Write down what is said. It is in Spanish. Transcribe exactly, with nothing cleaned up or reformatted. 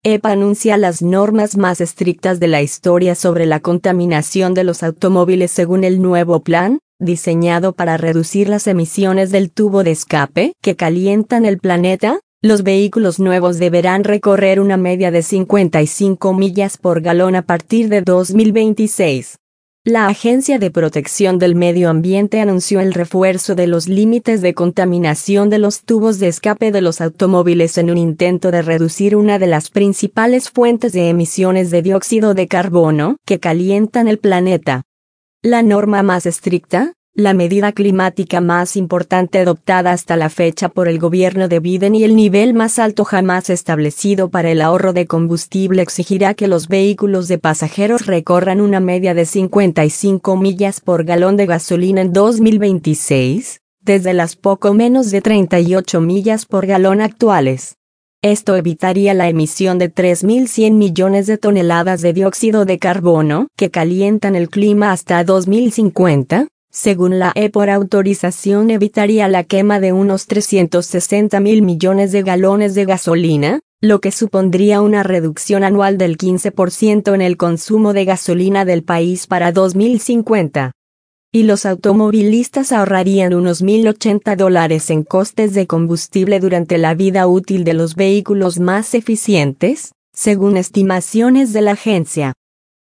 E P A anuncia las normas más estrictas de la historia sobre la contaminación de los automóviles según el nuevo plan, diseñado para reducir las emisiones del tubo de escape que calientan el planeta. Los vehículos nuevos deberán recorrer una media de cincuenta y cinco millas por galón a partir de dos mil veintiséis. La Agencia de Protección del Medio Ambiente anunció el refuerzo de los límites de contaminación de los tubos de escape de los automóviles en un intento de reducir una de las principales fuentes de emisiones de dióxido de carbono que calientan el planeta. La norma más estricta, la medida climática más importante adoptada hasta la fecha por el gobierno de Biden y el nivel más alto jamás establecido para el ahorro de combustible exigirá que los vehículos de pasajeros recorran una media de cincuenta y cinco millas por galón de gasolina en dos mil veintiséis, desde las poco menos de treinta y ocho millas por galón actuales. Esto evitaría la emisión de tres mil cien millones de toneladas de dióxido de carbono que calientan el clima hasta dos mil cincuenta. Según la E P A, por autorización evitaría la quema de unos trescientos sesenta mil millones de galones de gasolina, lo que supondría una reducción anual del quince por ciento en el consumo de gasolina del país para dos mil cincuenta. Y los automovilistas ahorrarían unos mil ochenta dólares en costes de combustible durante la vida útil de los vehículos más eficientes, según estimaciones de la agencia.